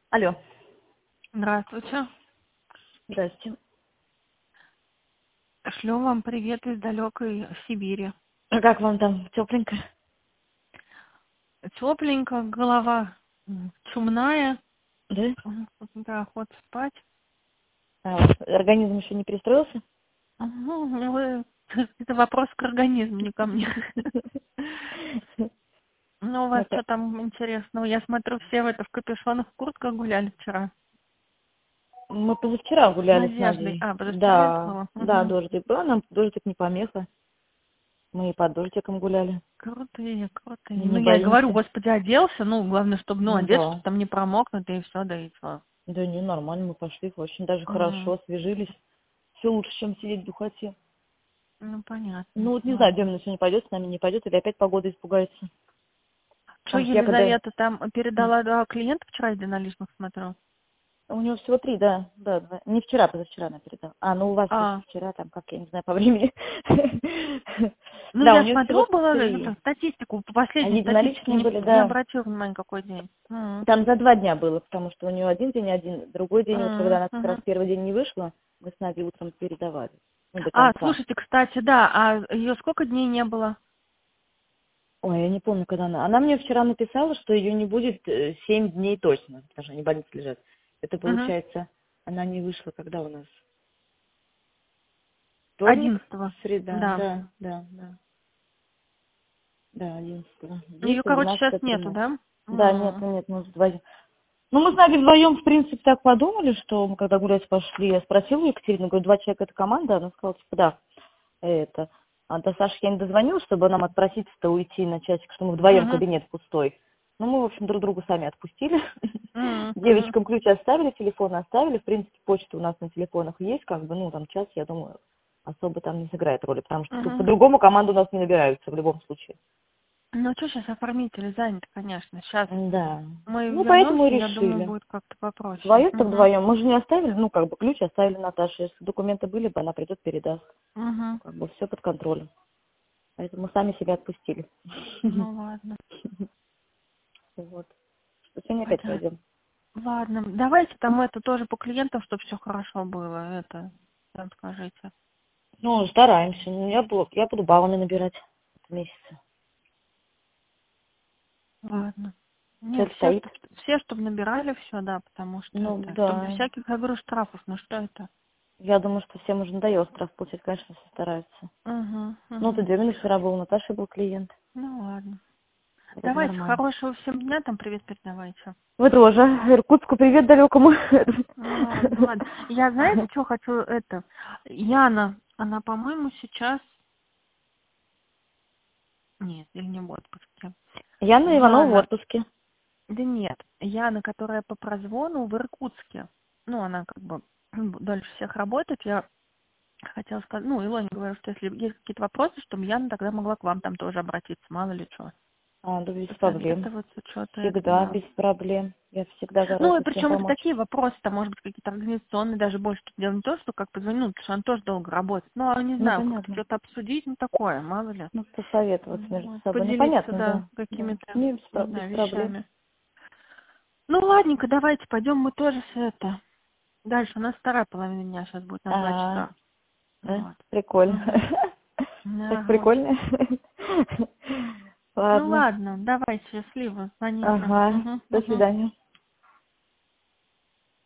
Алло, Здравствуйте. здрасте. Шлю вам привет из далекой Сибири. А как вам там, тепленько? Тепленько, голова чумная. Да? Да, охота спать. А, организм еще не перестроился? Это вопрос к организму, не ко мне. Ну, у вас Это что там интересного? Я смотрю, все в капюшонах, в куртках гуляли вчера. мы позавчера С гуляли с Надеждой. Надей. А, позавчера это Да, было? да, Угу. дождик был, нам дождик не помеха. Мы и под дождиком гуляли. Крутые, Мы крутые. Ну, не я и говорю, боимся. господи, оделся. Ну, главное, чтобы, Ну одеть, чтобы да. там не промокнуть, и все, да и все. Да не, нормально, мы пошли, очень даже хорошо, освежились. Все лучше, чем сидеть в духоте. Ну, понятно. Ну вот не знаю, Ладно. Демина сегодня пойдет, с нами не пойдет, или опять погода испугается. Что Потому что я когда... Елизавета там передала клиентов вчера единоличных, смотрю? У него всего 3, да, да, два. Не вчера, позавчера она передала. А, ну у вас просто А, вчера, там, как, я не знаю, по времени. ну Да, у я нее всего смотрю, была 3. статистику, по А последней статистике единоличные были, не да. обратила внимания, какой день. Там за 2 дня было, потому что у нее один день, один, другой день, вот когда она как раз Мгм. первый день не вышла, мы с Надей утром передавали, ну, до А, конца. слушайте, кстати, да, а ее сколько дней не было? Ой, я не помню, когда она... Она мне вчера написала, что ее не будет 7 дней точно, потому что они в больнице лежат. Это Угу. получается, она не вышла, когда у нас? Вторник, 11-го, среда, да. да, да, да. Да, 11-го. Ее, 10, короче, сейчас 12, нету, 13. да? Да, нет, нет, мы вдвоем. Ну, мы с Надей вдвоем, в принципе, так подумали, что мы когда гулять пошли, я спросила у Екатерины, говорю, 2 человека это команда? Она сказала, типа, да, это. А до Саши я не дозвонилась, чтобы нам отпроситься-то уйти на часик, что мы вдвоем Угу. кабинет пустой. Ну, мы, в общем, друг друга сами отпустили. Угу. Девочкам ключи оставили, телефоны оставили. В принципе, почта у нас на телефонах есть, как бы, ну, там час, я думаю, особо там не сыграет роли, потому что Угу. по-другому команды у нас не набираются в любом случае. Ну, что сейчас оформители заняты, конечно. Сейчас Да. мы Ну, поэтому вернемся, и я думаю, решили. будет как-то попроще. Вдвоем-то Угу. вдвоем. Мы же не оставили, ну, как бы ключ оставили Наташе. Если документы были бы, она придет, передаст. Угу. Как бы все под контролем. Поэтому мы сами себя отпустили. Ну ладно, Вот. Что сегодня опять понятно. пойдем. Ладно, давайте там это тоже по клиентам, чтобы все хорошо было. Это, там скажите. Ну, стараемся. Ну, я буду баллами набирать в месяце. Ладно. Нет, Цель стоит. все, чтобы набирали все, да, потому что Ну, это, чтобы без да. всяких, я говорю, штрафов, ну что это? Я думаю, что всем уже надоело штраф получать, конечно, все стараются. Угу, Ну, угу. тут Демина вчера был, у Наташи был клиент. Ну ладно. Это Давайте нормально. хорошего всем дня, там привет передавайте. Вы тоже. Иркутску привет далекому. Ну ладно. Я, знаете, что хочу, это, Яна, она, по-моему, сейчас, нет, или не в отпуске. Яна Иванова в Яна, отпуске. да нет, Яна, которая по прозвону в Иркутске. Ну, она как бы дольше всех работает. Я хотела сказать, ну, Илоне говорю, что если есть какие-то вопросы, чтобы Яна тогда могла к вам там тоже обратиться, мало ли что. А, да без проблем. Посоветоваться, что-то это, Всегда да. без проблем. Я всегда Ну, и готова всем причем это помочь. такие вопросы, там, может быть, какие-то организационные, даже больше тут дело не то, что как позвонить, ну, потому что она тоже долго работает. Ну, а не Ну, знаю, как-то понятно. что-то обсудить, ну, такое, мало ли. Ну, посоветоваться между Вот, собой. Ну, поделиться, понятно, да, да. Да. какими-то, Не, не без знаю, проблем. вещами. Ну, ладненько, давайте пойдем мы тоже с это. Дальше у нас вторая половина дня сейчас будет на 2 А, часа. да? Вот. Прикольно. Угу. Так Ага. прикольно. Ну Ладно. ладно, давай, счастливо, звоните. Ага. Угу, До угу. свидания.